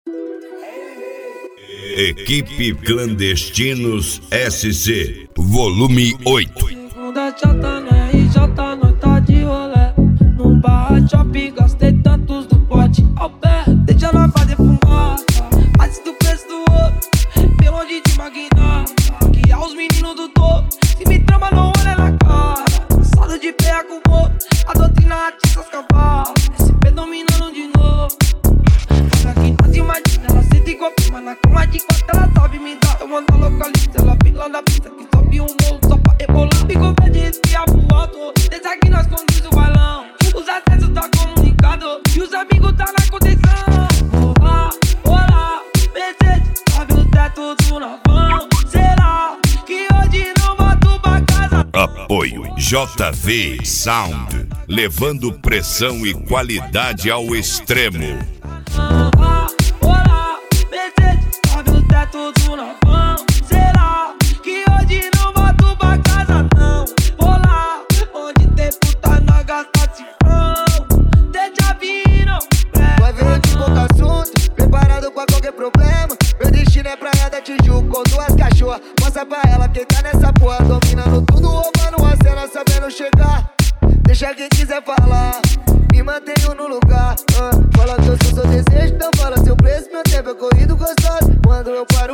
Equipe Clandestinos SC, volume 8. Segunda chata na RJ, nós tá de rolé. Num barra shopping, gastei tantos do pote ao pé. Deixa nós fazer fumaça, antes do preço do outro. Bem longe de magnata, que é os meninos do topo. Se me trama, não olha na cara. Cansado de pé com o outro, a doutrina atiça as cavalas. SP dominando de novo. Aqui nós imagina, ela senta igual prima. Na cama de quatro ela sabe me dar. Eu mando a localista, ela vem lá na pista que sobe um morro só pra rebolar. Ficou pé de espiar pro alto. Desde aqui nós conduz o balão. Os acessos tá comunicado e os amigos tá na contenção. Olá, Mercedes, sobe o teto do navão. Será que hoje não volto pra casa? Apoio JV Sound, levando pressão e qualidade ao extremo. Olá, Mercedes, sobe o teto do navão. Será que hoje não volto pra casa não? Olá, onde tem puta nós gasta cifrão. Deixa vindo, vai ver de pouco assunto, preparado pra qualquer problema. Meu destino é praia da Tijuca com duas cachorras. Mostra pra ela quem tá nessa porra, dominando tudo, roubando a cena, sabendo chegar. Deixa quem quiser falar, me mantenho no lugar. Fala que eu sou seu desejo, então fala seu preço. Meu tempo é corrido gostoso, quando eu paro